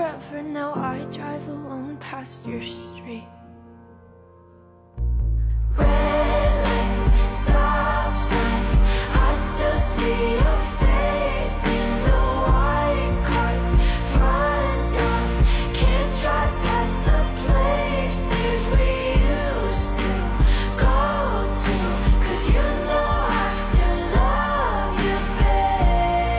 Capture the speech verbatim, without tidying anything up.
forever. Now I drive alone past your street.